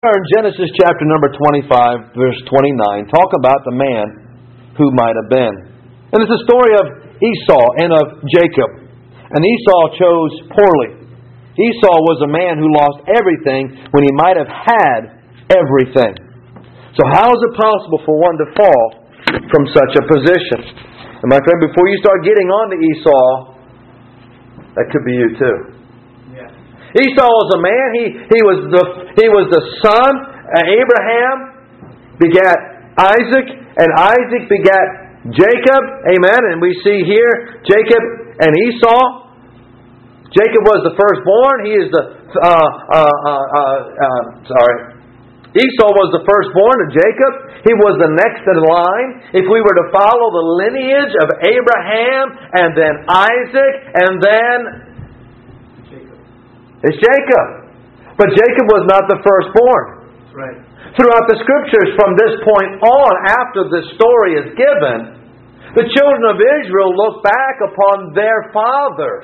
In Genesis chapter number 25, verse 29, talk about the man who might have been. And it's a story of Esau and of Jacob. And Esau chose poorly. Esau was a man who lost everything when he might have had everything. So how is it possible for one to fall from such a position? And my friend, before you start getting on to Esau, that could be you too. Esau was a man. He was the son. Abraham begat Isaac, and Isaac begat Jacob. Amen. And we see here Jacob and Esau. Jacob was the firstborn. He is Esau was the firstborn of Jacob. He was the next in line. If we were to follow the lineage of Abraham and then Isaac and then it's Jacob. But Jacob was not the firstborn. That's right. Throughout the Scriptures, from this point on, after this story is given, the children of Israel look back upon their fathers.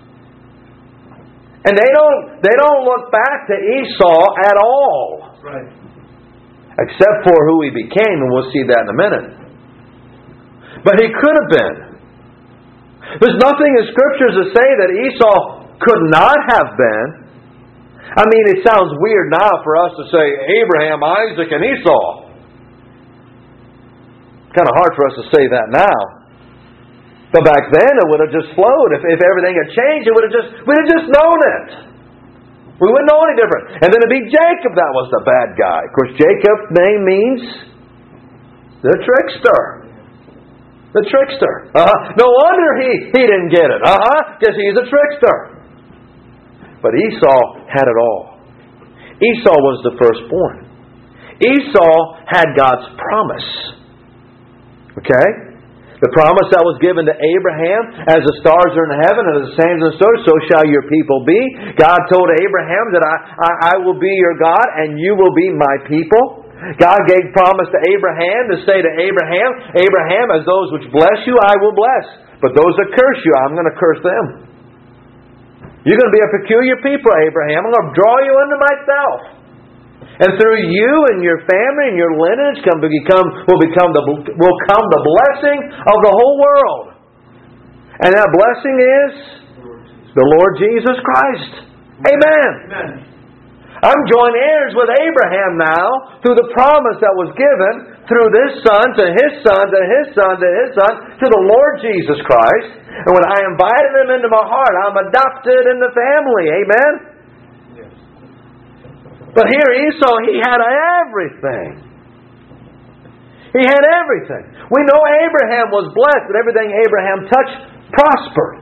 And they don't look back to Esau at all. That's right. Except for who he became, and we'll see that in a minute. But he could have been. There's nothing in Scriptures to say that Esau could not have been. I mean, it sounds weird now for us to say Abraham, Isaac, and Esau. It's kind of hard for us to say that now. But back then it would have just flowed. If everything had changed, we'd have just known it. We wouldn't know any different. And then it'd be Jacob that was the bad guy. Of course, Jacob's name means the trickster. The trickster. No wonder he didn't get it. Because he's a trickster. But Esau had it all. Esau was the firstborn. Esau had God's promise. Okay? The promise that was given to Abraham, as the stars are in heaven and as the sands and the stars, so shall your people be. God told Abraham that I will be your God and you will be my people. God gave promise to Abraham to say to Abraham, Abraham, as those which bless you, I will bless. But those that curse you, I'm going to curse them. You're going to be a peculiar people, Abraham. I'm going to draw you unto myself. And through you and your family and your lineage will come the blessing of the whole world. And that blessing is the Lord Jesus Christ. Amen. Amen. I'm joint heirs with Abraham now through the promise that was given through this son to his son to his son to his son to the Lord Jesus Christ. And when I invited him into my heart, I'm adopted in the family. Amen? Yes. But here Esau, he had everything. He had everything. We know Abraham was blessed, that everything Abraham touched prospered.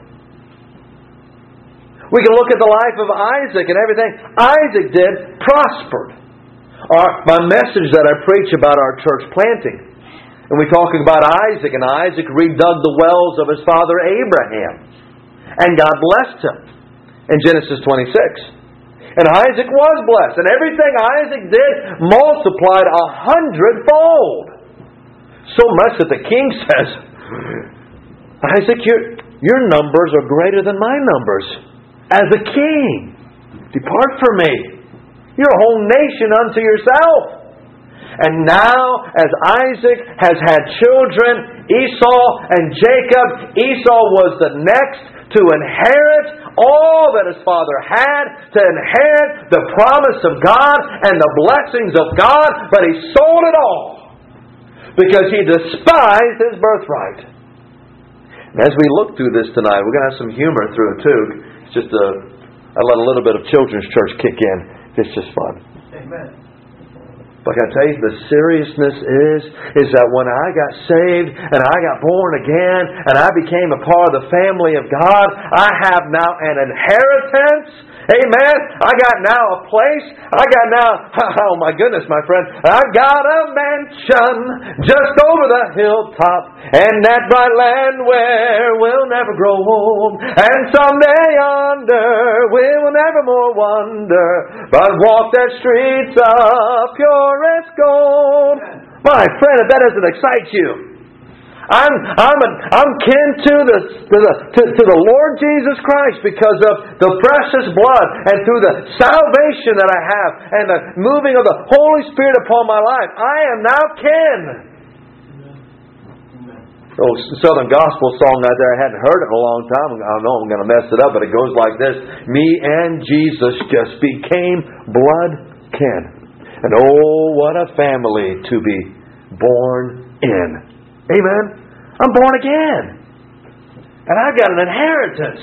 We can look at the life of Isaac, and everything Isaac did prospered. My message that I preach about our church planting, and we're talking about Isaac, and Isaac redug the wells of his father Abraham. And God blessed him in Genesis 26. And Isaac was blessed. And everything Isaac did multiplied 100-fold. So much that the king says, Isaac, your numbers are greater than my numbers. As a king, depart from me. You're a whole nation unto yourself. And now, as Isaac has had children, Esau and Jacob, Esau was the next to inherit all that his father had, to inherit the promise of God and the blessings of God, but he sold it all because he despised his birthright. And as we look through this tonight, we're going to have some humor through it too. It's just I let a little bit of children's church kick in. It's just fun. Amen. But I can tell you, the seriousness is that when I got saved and I got born again and I became a part of the family of God, I have now an inheritance. Amen. I got now a place. I got now, oh my goodness, my friend, I got a mansion just over the hilltop, and that bright land where we'll never grow old, and someday yonder we will never more wander, but walk the streets of purest gold. My friend, if that doesn't excite you, I'm kin to the Lord Jesus Christ because of the precious blood and through the salvation that I have and the moving of the Holy Spirit upon my life. I am now kin. Oh, Southern Gospel song out there, I hadn't heard it in a long time. I know I'm going to mess it up, but it goes like this. Me and Jesus just became blood kin. And oh, what a family to be born in. Amen? I'm born again. And I've got an inheritance.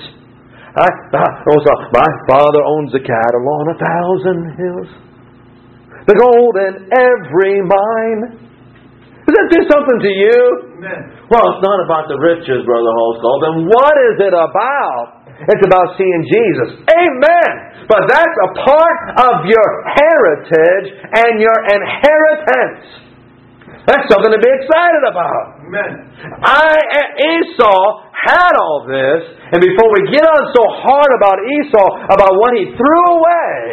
My Father owns the cattle on 1,000 hills, the gold in every mine. Does that do something to you? Amen. Well, it's not about the riches, Brother Holscott. Then what is it about? It's about seeing Jesus. Amen. But that's a part of your heritage and your inheritance. That's something to be excited about. Amen. Esau had all this, and before we get on so hard about Esau, about what he threw away,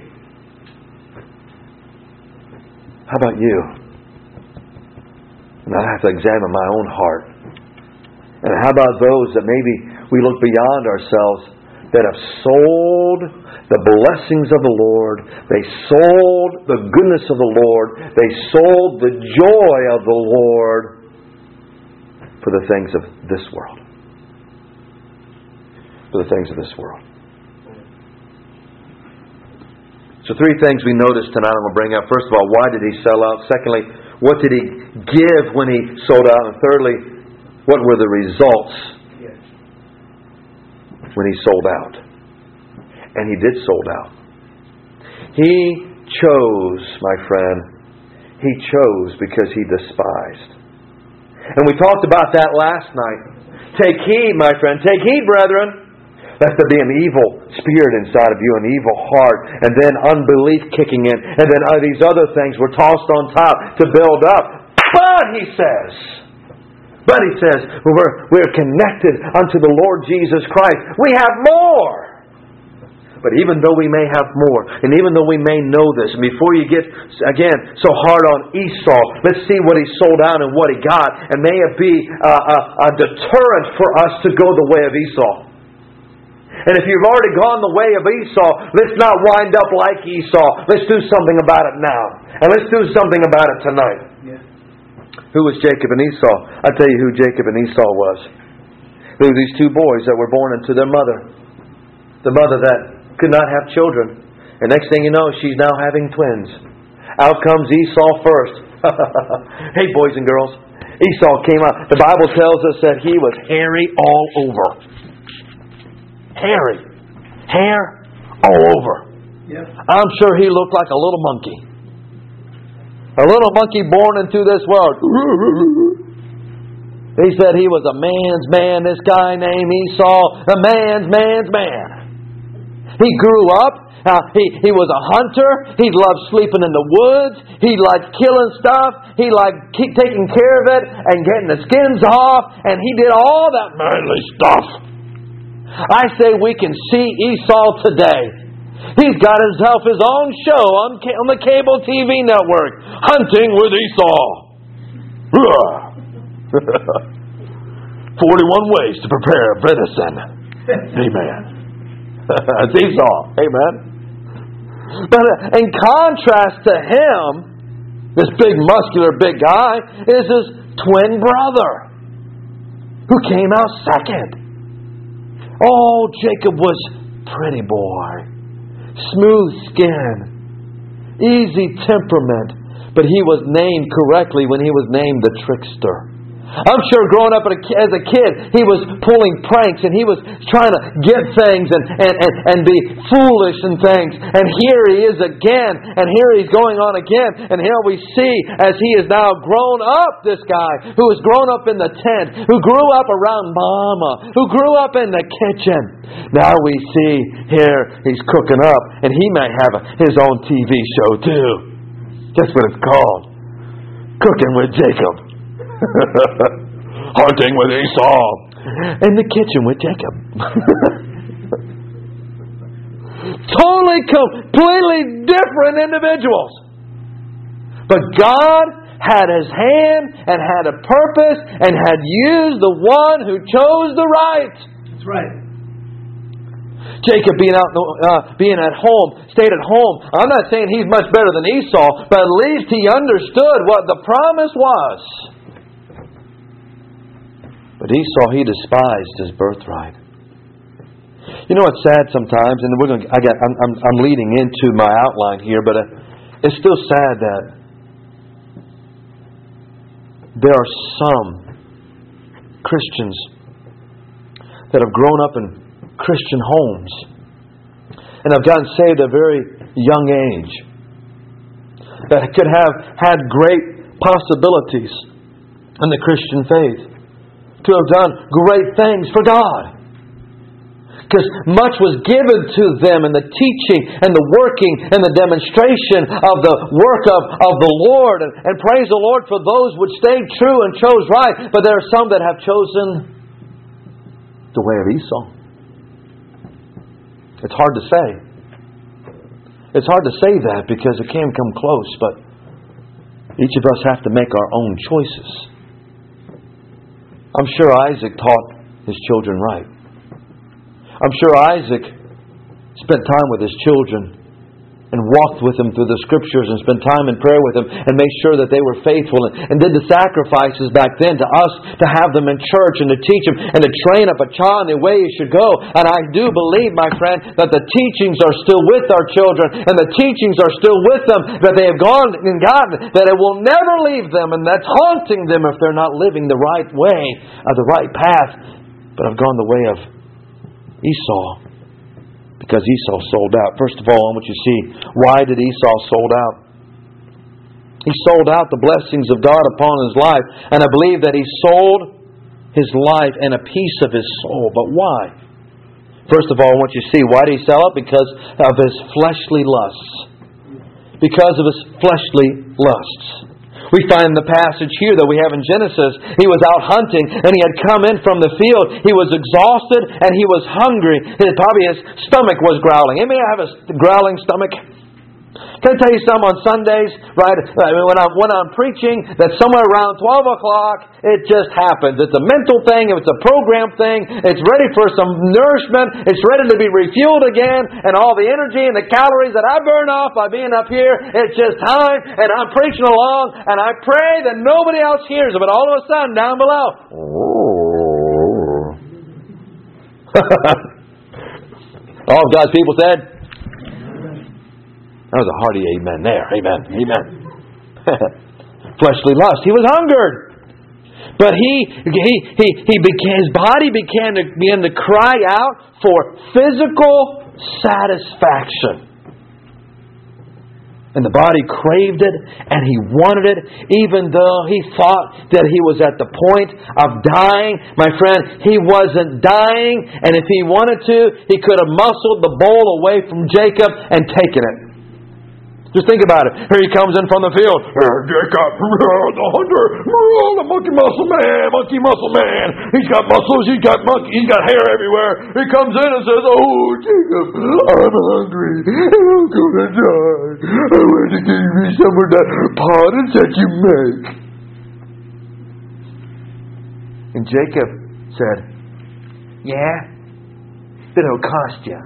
how about you? And I have to examine my own heart. And how about those that maybe we look beyond ourselves that have sold the blessings of the Lord, they sold the goodness of the Lord, they sold the joy of the Lord for the things of this world. For the things of this world. So 3 things we noticed tonight I'm going to bring up. First of all, why did he sell out? Secondly, what did he give when he sold out? And thirdly, what were the results when he sold out? And he did sold out. He chose, my friend, he chose because he despised. And we talked about that last night. Take heed, my friend. Take heed, brethren. Lest there be an evil spirit inside of you, an evil heart, and then unbelief kicking in, and then these other things were tossed on top to build up. But he says, we're connected unto the Lord Jesus Christ. We have more. But even though we may have more, and even though we may know this, and before you get, again, so hard on Esau, let's see what he sold out and what he got, and may it be a deterrent for us to go the way of Esau. And if you've already gone the way of Esau, let's not wind up like Esau. Let's do something about it now. And let's do something about it tonight. Yeah. Who was Jacob and Esau? I'll tell you who Jacob and Esau was. They were these 2 boys that were born into their mother. The mother that could not have children. And next thing you know, she's now having twins. Out comes Esau first. Hey, boys and girls. Esau came out. The Bible tells us that he was hairy all over. Hairy. Hair all over. Yep. I'm sure he looked like a little monkey. A little monkey born into this world. He said he was a man's man, this guy named Esau. A man's man. He grew up. He was a hunter. He loved sleeping in the woods. He liked killing stuff. He liked taking care of it and getting the skins off. And he did all that manly stuff. I say we can see Esau today. He's got himself his own show on the cable TV network, Hunting with Esau. 41 ways to prepare venison. Amen. That's Esau. Amen. But in contrast to him, this big muscular big guy is his twin brother who came out second. Oh, Jacob was pretty boy. Smooth skin. Easy temperament. But he was named correctly when he was named the trickster. I'm sure growing up as a kid, he was pulling pranks and he was trying to get things and be foolish and things. And here he is again, and here he's going on again. And here we see as he is now grown up, this guy who has grown up in the tent, who grew up around Mama, who grew up in the kitchen. Now we see here he's cooking up, and he may have his own TV show too. That's what it's called. Cooking with Jacob. Hunting with Esau. In the kitchen with Jacob. Totally, completely different individuals. But God had His hand and had a purpose and had used the one who chose the right. That's right. Jacob being at home, stayed at home. I'm not saying he's much better than Esau, but at least he understood what the promise was. But Esau, he despised his birthright. You know what's sad sometimes, and I'm leading into my outline here, but it's still sad that there are some Christians that have grown up in Christian homes and have gotten saved at a very young age, that could have had great possibilities in the Christian faith, to have done great things for God. Because much was given to them in the teaching and the working and the demonstration of the work of the Lord. And praise the Lord for those which stayed true and chose right. But there are some that have chosen the way of Esau. It's hard to say. It's hard to say that because it can come close. But each of us have to make our own choices. I'm sure Isaac taught his children right. I'm sure Isaac spent time with his children and walked with them through the Scriptures and spent time in prayer with them and made sure that they were faithful and did the sacrifices back then to us to have them in church and to teach them and to train up a child in the way he should go. And I do believe, my friend, that the teachings are still with our children and the teachings are still with them, that they have gone and gotten, that it will never leave them, and that's haunting them if they're not living the right way, the right path, but have gone the way of Esau, because Esau sold out. First of all, I want you to see, why did Esau sold out? He sold out the blessings of God upon his life, and I believe that he sold his life and a piece of his soul. But why? First of all, I want you to see, why did he sell it? Because of his fleshly lusts. Because of his fleshly lusts. We find in the passage here that we have in Genesis, he was out hunting and he had come in from the field. He was exhausted and he was hungry. Probably his stomach was growling. Anybody have a growling stomach? Can I tell you something on Sundays, right? When I'm preaching, that somewhere around 12 o'clock, it just happens. It's a mental thing. It's a program thing. It's ready for some nourishment. It's ready to be refueled again. And all the energy and the calories that I burn off by being up here, it's just time. And I'm preaching along. And I pray that nobody else hears it. But all of a sudden, down below, all God's people said, that was a hearty amen there. Amen. Amen. Fleshly lust. He was hungered. But his body began to cry out for physical satisfaction. And the body craved it and he wanted it, even though he thought that he was at the point of dying. My friend, he wasn't dying, and if he wanted to, he could have muscled the bowl away from Jacob and taken it. Just think about it. Here he comes in from the field. Jacob, the hunter, the monkey muscle man. He's got muscles, he's got hair everywhere. He comes in and says, "Oh, Jacob, I'm hungry. I'm going to die. I want to give me some of that pottage that you make." And Jacob said, "Yeah, it'll cost you."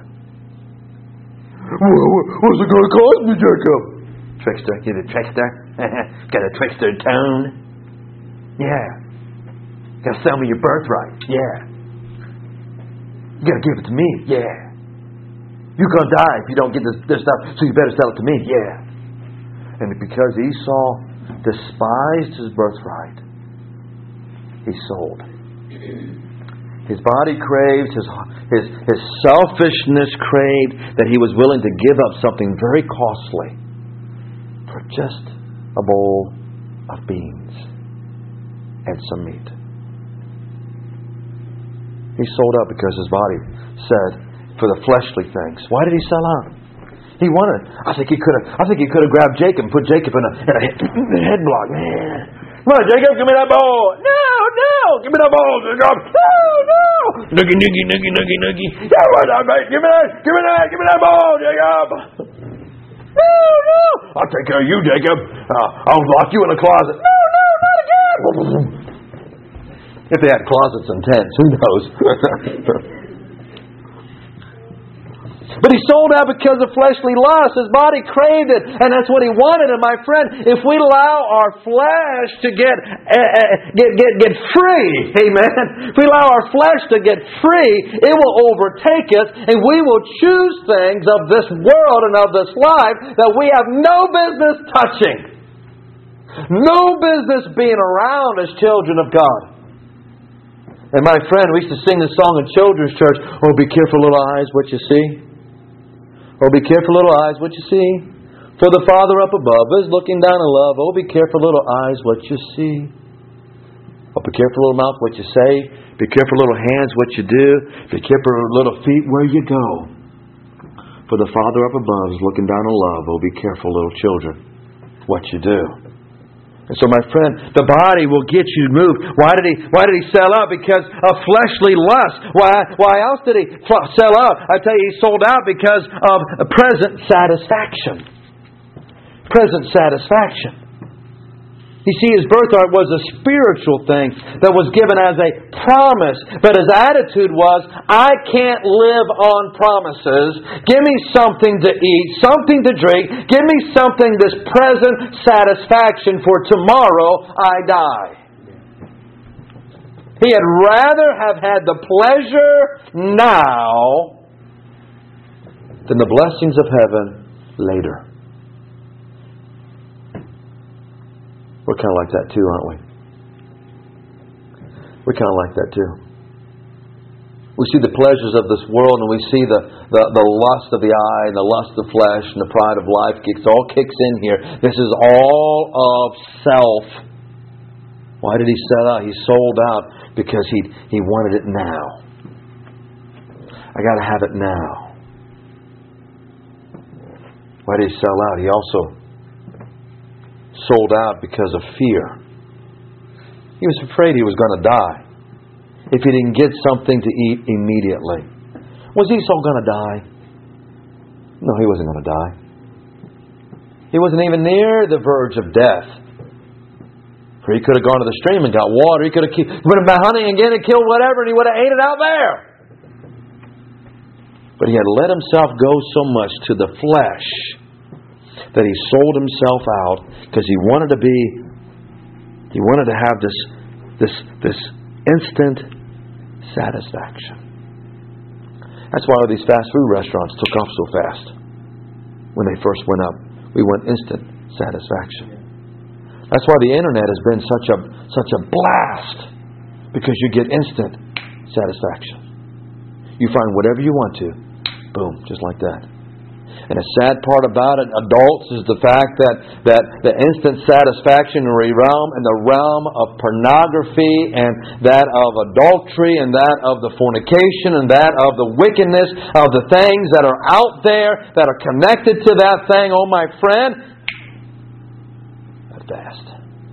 What's it going to cost me, Jacob? Trickster. You're the trickster? Got a trickster tone? Yeah. Got to sell me your birthright? Yeah. You got to give it to me? Yeah. You're going to die if you don't get this stuff, so you better sell it to me? Yeah. And because Esau despised his birthright, he sold. His body craved, his selfishness craved that he was willing to give up something very costly for just a bowl of beans and some meat. He sold out because his body said, for the fleshly things. Why did he sell out? He wanted it. I think he could have grabbed Jacob and put Jacob in a headlock. Man. Come on, Jacob, give me that ball. No, give me that ball, Jacob. No. Noogie. Yeah, right, mate. Give me that ball, Jacob. No. I'll take care of you, Jacob. I'll lock you in a closet. No, not again. If they had closets and tents, who knows? But he sold out because of fleshly lust. His body craved it, and that's what he wanted. And my friend, if we allow our flesh to get free, amen. If we allow our flesh to get free, it will overtake us, and we will choose things of this world and of this life that we have no business touching, no business being around as children of God. And my friend, we used to sing this song in children's church. Oh, be careful, little eyes, what you see. Oh, be careful, little eyes, what you see. For the Father up above is looking down in love. Oh, be careful, little eyes, what you see. Oh, be careful, little mouth, what you say. Be careful, little hands, what you do. Be careful, little feet, where you go. For the Father up above is looking down in love. Oh, be careful, little children, what you do. And so, my friend, the body will get you moved. Why did he sell out? Because of fleshly lust. Why else did he sell out? I tell you, he sold out because of present satisfaction. Present satisfaction. You see, his birthright was a spiritual thing that was given as a promise. But his attitude was, I can't live on promises. Give me something to eat, something to drink. Give me something, this present satisfaction, for tomorrow I die. He had rather have had the pleasure now than the blessings of heaven later. We're kind of like that too, aren't we? We're kind of like that too. We see the pleasures of this world, and we see the lust of the eye and the lust of the flesh and the pride of life. It all kicks in here. This is all of self. Why did he sell out? He sold out because he wanted it now. I got to have it now. Why did he sell out? He also sold out because of fear. He was afraid he was going to die if he didn't get something to eat immediately. Was Esau going to die? No, he wasn't going to die. He wasn't even near the verge of death. For he could have gone to the stream and got water. He could have went by hunting again and killed whatever, and he would have ate it out there. But he had let himself go so much to the flesh that he sold himself out because he wanted to have this instant satisfaction. That's why all these fast food restaurants took off so fast. When they first went up, we want instant satisfaction. That's why the internet has been such a blast, because you get instant satisfaction. You find whatever you want to, boom, just like that. And the sad part about it, adults, is the fact that the instant satisfaction realm and the realm of pornography and that of adultery and that of the fornication and that of the wickedness of the things that are out there that are connected to that thing, oh my friend, that fast.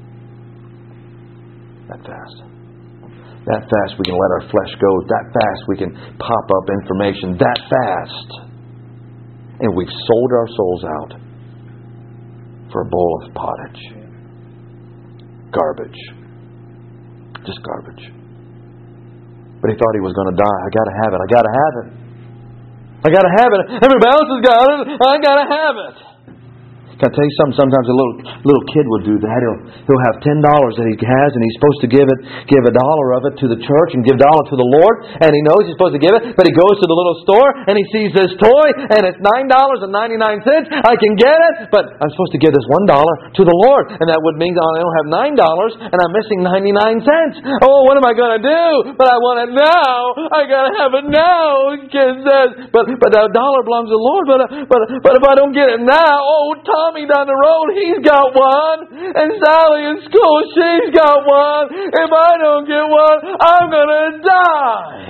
That fast we can let our flesh go. That fast we can pop up information. That fast. And we've sold our souls out for a bowl of pottage. Garbage. Just garbage. But he thought he was going to die. I got to have it. I got to have it. I got to have it. Everybody else has got it. I got to have it. Can I tell you something? Sometimes a little kid will do that. He'll have $10 that he has, and he's supposed to give $1 of it to the church and give $1 to the Lord, and he knows he's supposed to give it, but he goes to the little store and he sees this toy and it's $9.99. I can get it, but I'm supposed to give this $1 to the Lord, and that would mean I don't have $9 and I'm missing 99 cents. Oh, what am I going to do? But I want it now. I got to have it now. Kid says, but that $1 belongs to the Lord. But if I don't get it now, oh, Tommy down the road, he's got one. And Sally in school, she's got one. If I don't get one, I'm going to die.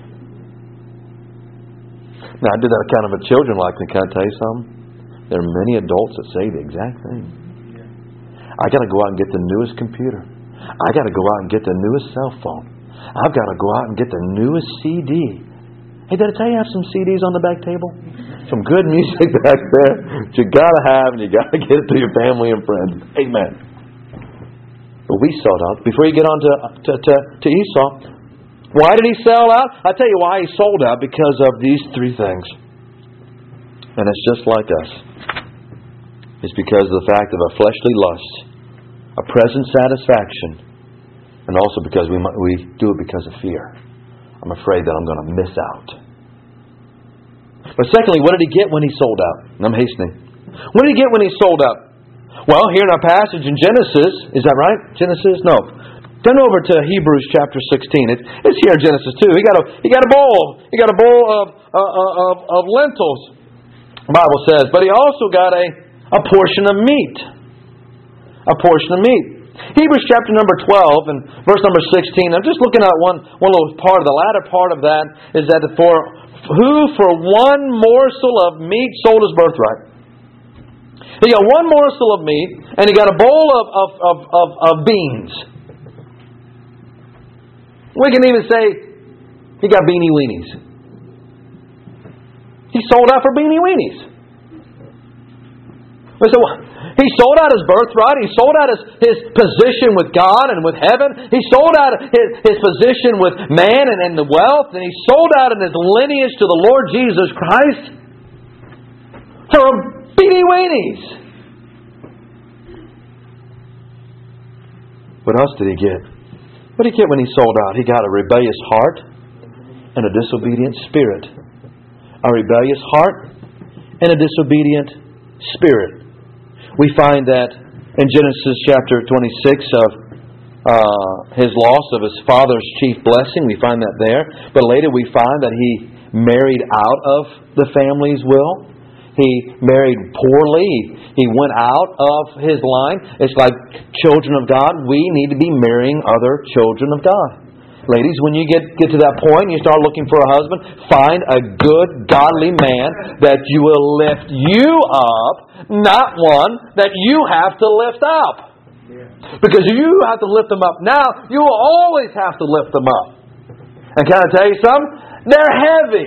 Now, I did that kind of a children like me. Can I tell you something? There are many adults that say the exact thing. I got to go out and get the newest computer. I got to go out and get the newest cell phone. I've got to go out and get the newest CD. Hey, did I tell you I have some CDs on the back table? Some good music back there that you got to have, and you got to get it to your family and friends. Amen. But we sold out. Before you get on to Esau, why did he sell out? I'll tell you why he sold out. Because of these three things. And it's just like us. It's because of the fact of a fleshly lust, a present satisfaction, and also because we do it because of fear. I'm afraid that I'm going to miss out. But secondly, what did he get when he sold out? And I'm hastening. What did he get when he sold out? Well, here in our passage in Genesis, is that right? Genesis? No. Turn over to Hebrews chapter 16. It's here in Genesis too. He got a bowl. He got a bowl of lentils. The Bible says, but he also got a portion of meat. A portion of meat. Hebrews chapter number 12 and verse number 16. I'm just looking at one little part. The latter part of that is that for one morsel of meat sold his birthright. He got one morsel of meat and he got a bowl of beans. We can even say he got beanie weenies. He sold out for beanie weenies. We say, well, he sold out his birthright. He sold out his position with God and with heaven. He sold out his position with man and the wealth. And he sold out in his lineage to the Lord Jesus Christ for beanie weenies. What else did he get? What did he get when he sold out? He got a rebellious heart and a disobedient spirit. A rebellious heart and a disobedient spirit. We find that in Genesis chapter 26 of his loss of his father's chief blessing. We find that there. But later we find that he married out of the family's will. He married poorly. He went out of his line. It's like children of God. We need to be marrying other children of God. Ladies, when you get to that point and you start looking for a husband, find a good, godly man that you will lift you up, not one that you have to lift up. Because if you have to lift them up now, you will always have to lift them up. And can I tell you something? They're heavy.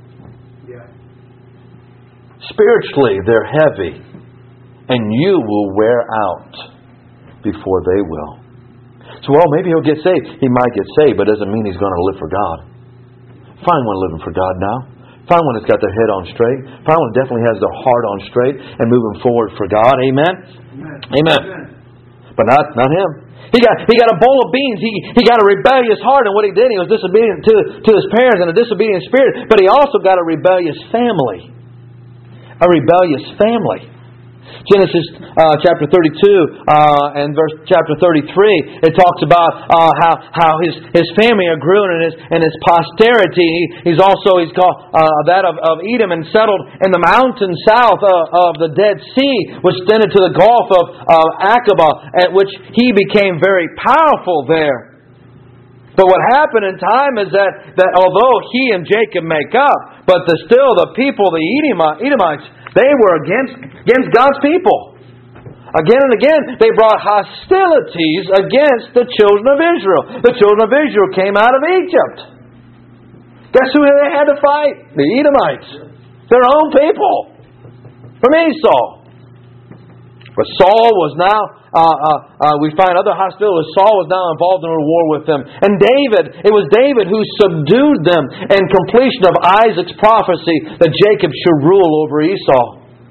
Spiritually, they're heavy. And you will wear out before they will. So, well, maybe he'll get saved. He might get saved, but it doesn't mean he's going to live for God. Find one living for God now. Find one that's got their head on straight. Find one that definitely has their heart on straight and moving forward for God. Amen? Amen. But not him. He got a bowl of beans. He got a rebellious heart, and what he did, he was disobedient to his parents and a disobedient spirit. But he also got a rebellious family. A rebellious family. Genesis chapter 32 and verse chapter 33, it talks about how his family grew and his posterity. He's called that of Edom, and settled in the mountains south of the Dead Sea, which extended to the Gulf of Aqaba, at which he became very powerful there. But what happened in time is that although he and Jacob make up, but still the people, the Edomites, they were against God's people. Again and again, they brought hostilities against the children of Israel. The children of Israel came out of Egypt. Guess who they had to fight? The Edomites. Their own people. From Esau. But Saul was now, we find other hostilities. Saul was now involved in a war with them. And it was David who subdued them in completion of Isaac's prophecy that Jacob should rule over Esau.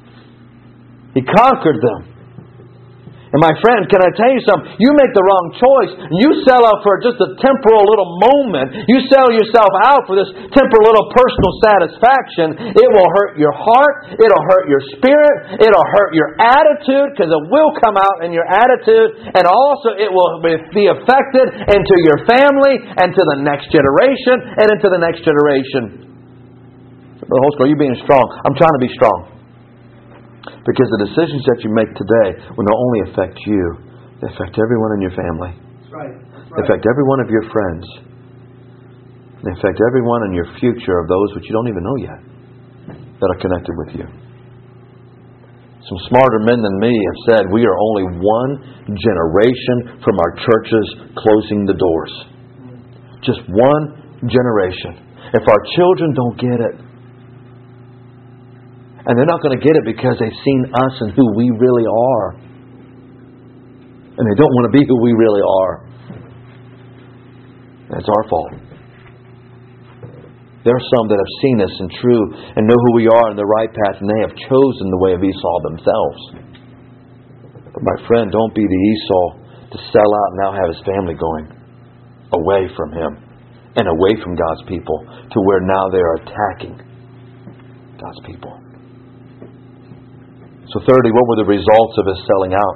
He conquered them. And my friend, can I tell you something? You make the wrong choice. You sell out for just a temporal little moment. You sell yourself out for this temporal little personal satisfaction. It will hurt your heart. It'll hurt your spirit. It'll hurt your attitude, because it will come out in your attitude. And also it will be affected into your family and to the next generation and into the next generation. The whole school, you being strong. I'm trying to be strong. Because the decisions that you make today will not only affect you, they affect everyone in your family. That's right. They affect every one of your friends. They affect everyone in your future of those which you don't even know yet that are connected with you. Some smarter men than me have said we are only one generation from our churches closing the doors. Just one generation. If our children don't get it, and they're not going to get it because they've seen us and who we really are, and they don't want to be who we really are, that's our fault. There are some that have seen us and true and know who we are in the right path, and they have chosen the way of Esau themselves. But my friend, don't be the Esau to sell out and now have his family going away from him and away from God's people to where now they are attacking God's people. So thirdly, what were the results of his selling out?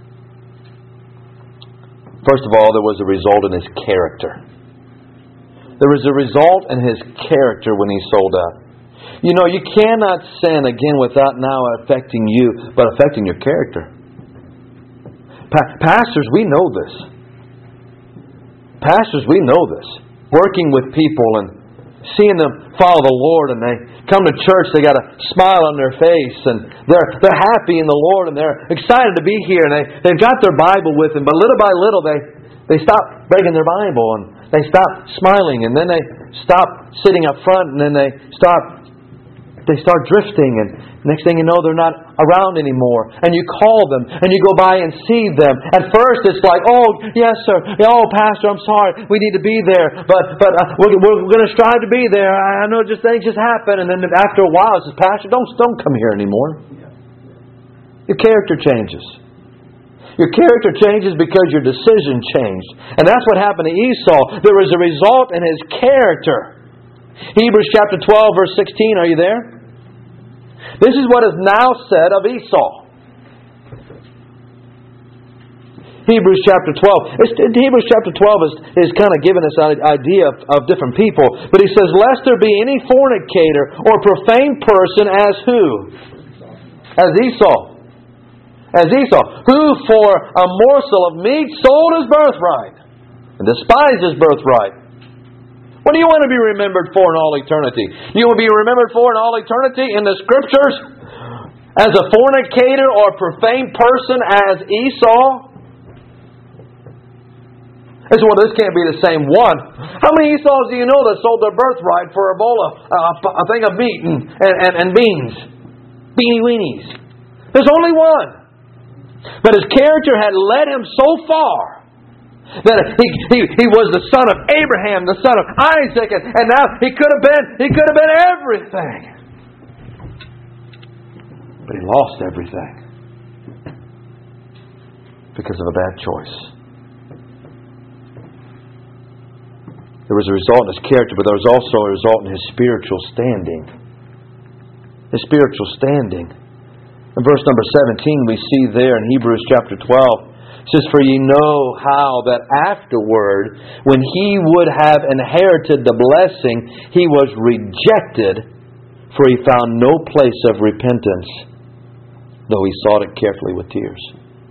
First of all, there was a result in his character. There was a result in his character when he sold out. You know, you cannot sin again without now affecting you, but affecting your character. Pastors, we know this. Pastors, we know this. Working with people and seeing them follow the Lord, and they come to church, they got a smile on their face, and they're happy in the Lord, and they're excited to be here, and they've got their Bible with them, but little by little they stop breaking their Bible, and they stop smiling, and then they stop sitting up front, and then they start drifting, and next thing you know, they're not around anymore. And you call them, and you go by and see them. At first, it's like, "Oh, yes, sir. Oh, Pastor, I'm sorry. We need to be there, but we're going to strive to be there. I know things just happen." And then after a while, it says, "Pastor, don't come here anymore." Your character changes. Your character changes because your decision changed. And that's what happened to Esau. There was a result in his character. Hebrews chapter 12, verse 16. Are you there? This is what is now said of Esau. Hebrews chapter 12. Hebrews chapter 12 is kind of giving us an idea of different people. But he says, "Lest there be any fornicator or profane person as who?" As Esau. As Esau, who for a morsel of meat sold his birthright and despised his birthright. What do you want to be remembered for in all eternity? You will be remembered for in all eternity in the Scriptures as a fornicator or profane person as Esau? I said, "Well, this can't be the same one." How many Esau's do you know that sold their birthright for a bowl of a thing of meat and beans? Beanie weenies. There's only one. But his character had led him so far that he was the son of Abraham, the son of Isaac, and now he could have been everything. But he lost everything because of a bad choice. There was a result in his character, but there was also a result in his spiritual standing. His spiritual standing. In verse number 17, we see there in Hebrews chapter 12, it says, "For ye know how that afterward, when he would have inherited the blessing, he was rejected, for he found no place of repentance, though he sought it carefully with tears."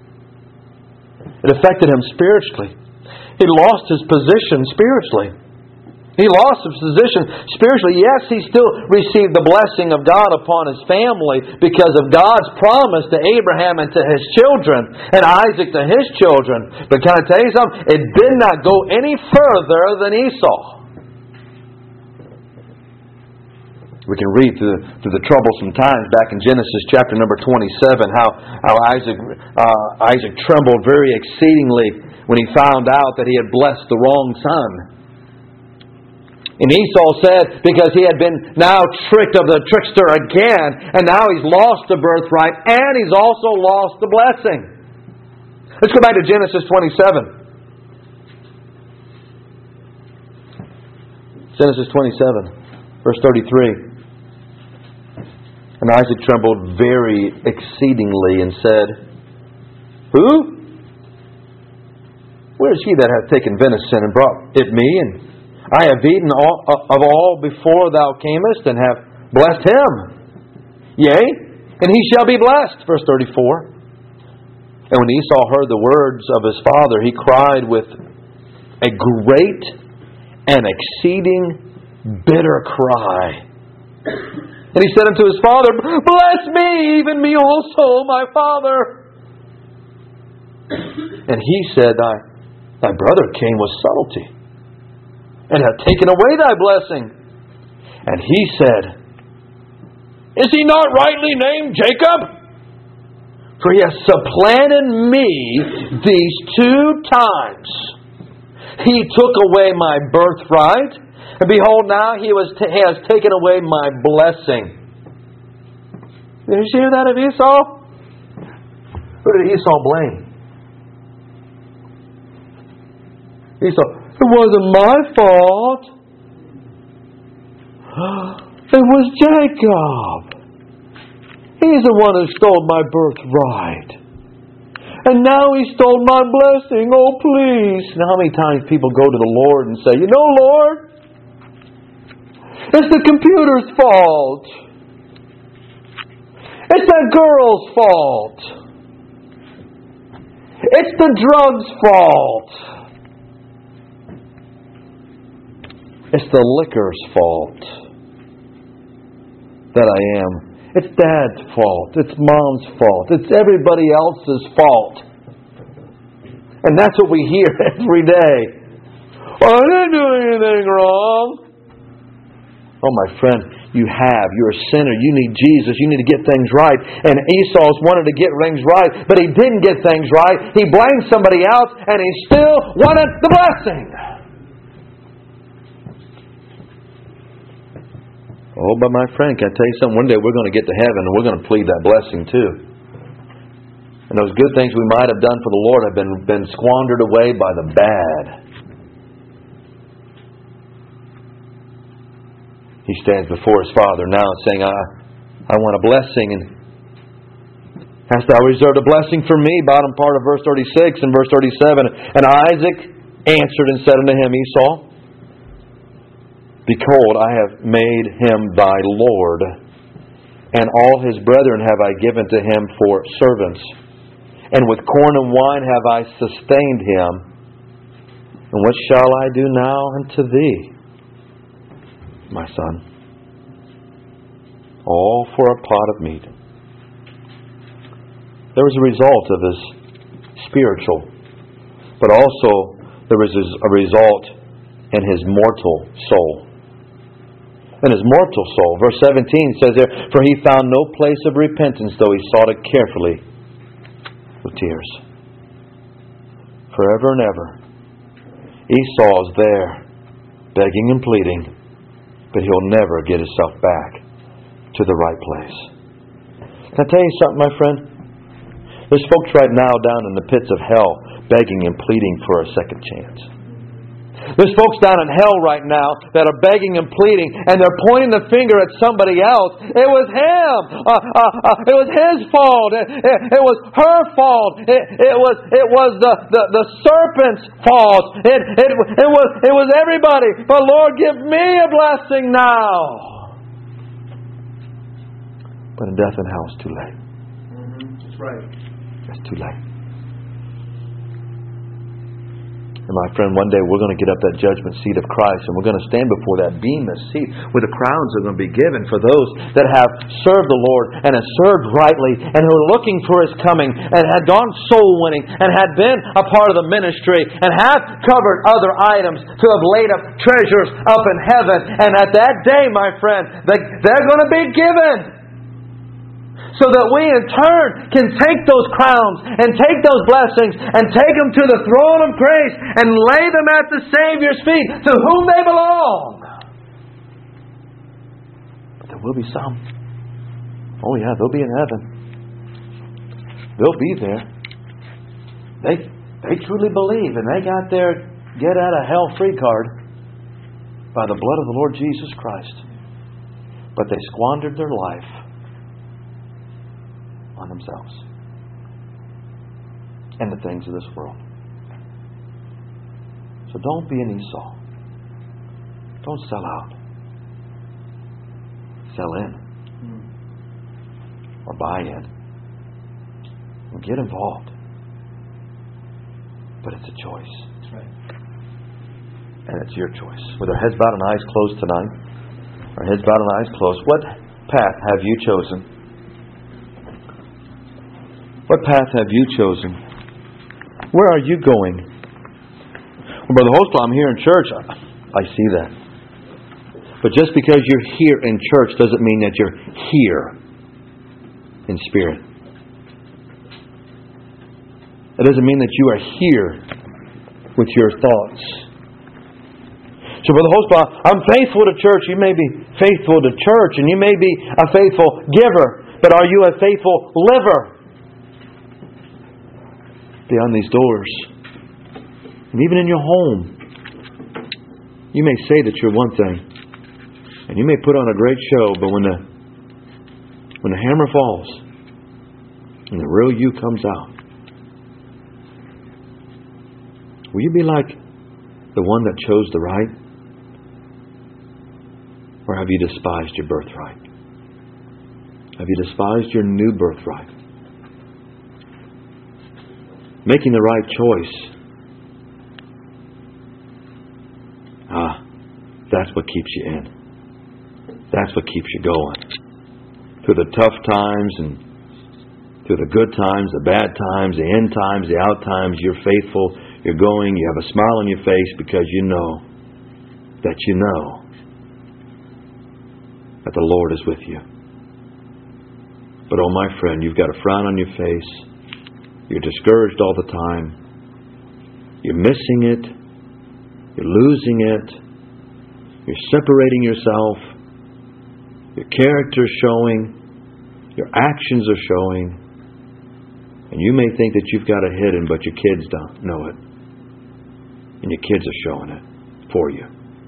It affected him spiritually. He lost his position spiritually. He lost his position spiritually. Yes, he still received the blessing of God upon his family because of God's promise to Abraham and to his children, and Isaac to his children. But can I tell you something? It did not go any further than Esau. We can read through the troublesome times back in Genesis chapter number 27, how Isaac trembled very exceedingly when he found out that he had blessed the wrong son. And Esau said, because he had been now tricked of the trickster again, and now he's lost the birthright, and he's also lost the blessing. Let's go back to Genesis 27. Genesis 27, verse 33. And Isaac trembled very exceedingly and said, "Who? Where is he that hath taken venison and brought it me? And I have eaten of all before thou camest, and have blessed him. Yea, and he shall be blessed." Verse 34. And when Esau heard the words of his father, he cried with a great and exceeding bitter cry. And he said unto his father, "Bless me, even me also, my father." And he said, Thy brother came with subtlety, and hath taken away thy blessing, And he said, "Is he not rightly named Jacob? For he has supplanted me these 2 times. He took away my birthright, and behold, now he has taken away my blessing." Did you hear that of Esau? Who did Esau blame? Esau, "It wasn't my fault. It was Jacob. He's the one who stole my birthright. And now he stole my blessing. Oh, please." Now, how many times people go to the Lord and say, "You know, Lord, it's the computer's fault. It's that girl's fault. It's the drug's fault. It's the liquor's fault that I am. It's Dad's fault. It's Mom's fault. It's everybody else's fault." And that's what we hear every day. "Well, I didn't do anything wrong." Oh, my friend, you have. You're a sinner. You need Jesus. You need to get things right. And Esau's wanted to get things right, but he didn't get things right. He blamed somebody else, and he still wanted the blessing. Oh, but my friend, can I tell you something? One day we're going to get to heaven and we're going to plead that blessing too. And those good things we might have done for the Lord have been squandered away by the bad. He stands before his Father now saying, I want a blessing. And hast thou reserved a blessing for me? Bottom part of verse 36 and verse 37. And Isaac answered and said unto him, Esau, behold, I have made him thy Lord, and all his brethren have I given to him for servants. And with corn and wine have I sustained him. And what shall I do now unto thee, my son? All for a pot of meat. There was a result of his spiritual, but also there was a result in his mortal soul. In his mortal soul. Verse 17 says there, for he found no place of repentance, though he sought it carefully with tears. Forever and ever, Esau is there, begging and pleading, but he'll never get himself back to the right place. Can I tell you something, my friend? There's folks right now down in the pits of hell begging and pleading for a second chance. There's folks down in hell right now that are begging and pleading, and they're pointing the finger at somebody else. It was him. It was his fault. It was her fault. It was the serpent's fault. It was everybody. But Lord, give me a blessing now. But in death and hell, it's too late. That's right. It's too late. And my friend, one day we're going to get up that judgment seat of Christ, and we're going to stand before that bema seat where the crowns are going to be given for those that have served the Lord and have served rightly and who are looking for His coming and had gone soul winning and had been a part of the ministry and have covered other items to have laid up treasures up in heaven. And at that day, my friend, they're going to be given. So that we in turn can take those crowns and take those blessings and take them to the throne of grace and lay them at the Savior's feet to whom they belong. But there will be some. Oh yeah, they'll be in heaven. They'll be there. They truly believe and they got their get out of hell free card by the blood of the Lord Jesus Christ. But they squandered their life on themselves and the things of this world. So don't be an Esau. Don't sell out. Sell in. Or buy in. Or get involved. But it's a choice. That's right. And it's your choice. With our heads bowed and eyes closed tonight. Our heads bowed and eyes closed. What path have you chosen? What path have you chosen? Where are you going? Well, Brother Hostel, I'm here in church. I see that. But just because you're here in church doesn't mean that you're here in spirit. It doesn't mean that you are here with your thoughts. So Brother Holtzclaw, I'm faithful to church. You may be faithful to church and you may be a faithful giver. But are you a faithful liver? Beyond these doors. And even in your home. You may say that you're one thing. And you may put on a great show. But when the hammer falls. And the real you comes out. Will you be like the one that chose the right? Or have you despised your birthright? Have you despised your new birthright? Making the right choice. That's what keeps you in. That's what keeps you going. Through the tough times and through the good times, the bad times, the in times, the out times, you're faithful. You're going, you have a smile on your face because you know that the Lord is with you. But oh my friend, you've got a frown on your face. You're discouraged all the time. You're missing it. You're losing it. You're separating yourself. Your character's showing. Your actions are showing. And you may think that you've got it hidden, but your kids don't know it. And your kids are showing it for you.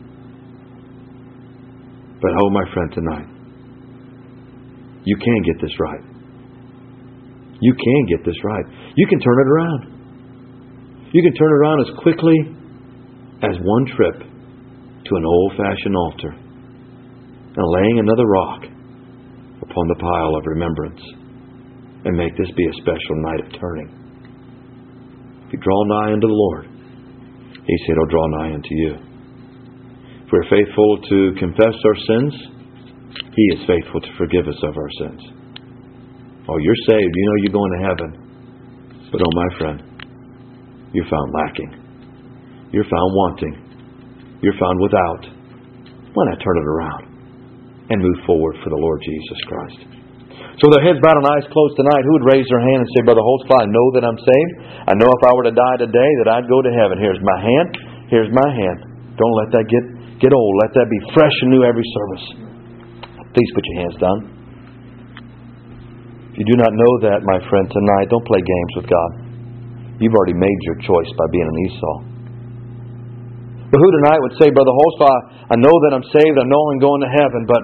But oh, my friend, tonight, you can get this right. You can get this right. You can turn it around. You can turn it around as quickly as one trip to an old-fashioned altar and laying another rock upon the pile of remembrance and make this be a special night of turning. If you draw nigh unto the Lord, He said He'll draw nigh unto you. If we're faithful to confess our sins, He is faithful to forgive us of our sins. Oh, you're saved. You know you're going to heaven. But oh, my friend, you're found lacking. You're found wanting. You're found without. Why not turn it around and move forward for the Lord Jesus Christ? So with their heads bowed and eyes closed tonight, who would raise their hand and say, Brother Holtzclaw, I know that I'm saved. I know if I were to die today that I'd go to heaven. Here's my hand. Here's my hand. Don't let that get old. Let that be fresh and new every service. Please put your hands down. If you do not know that, my friend, tonight, don't play games with God. You've already made your choice by being an Esau. But who tonight would say, Brother Holtzclaw, I know that I'm saved. I know I'm going to heaven, but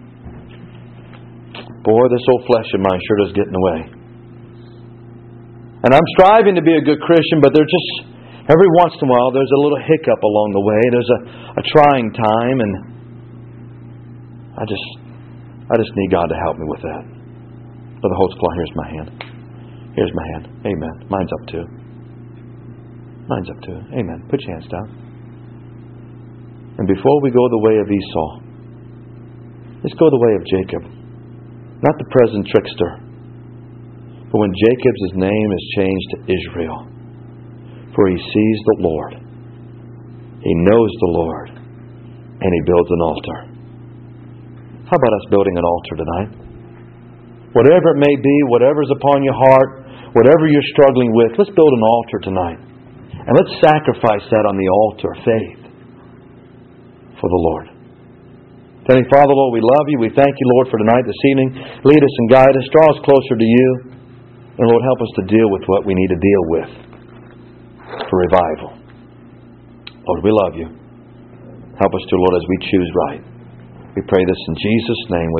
boy, this old flesh of mine sure does get in the way. And I'm striving to be a good Christian, but there's just, every once in a while, there's a little hiccup along the way. There's a trying time, and I just need God to help me with that. Brother Holtzclaw, here's my hand. Here's my hand. Amen. Mine's up too. Mine's up too. Amen. Put your hands down. And before we go the way of Esau, let's go the way of Jacob. Not the present trickster, but when Jacob's name is changed to Israel. For he sees the Lord. He knows the Lord. And he builds an altar. How about us building an altar tonight? Whatever it may be, whatever's upon your heart, whatever you're struggling with, let's build an altar tonight. And let's sacrifice that on the altar of faith for the Lord. Heavenly Father, Lord, we love you. We thank you, Lord, for tonight, this evening. Lead us and guide us. Draw us closer to you. And Lord, help us to deal with what we need to deal with for revival. Lord, we love you. Help us to, Lord, as we choose right. We pray this in Jesus' name.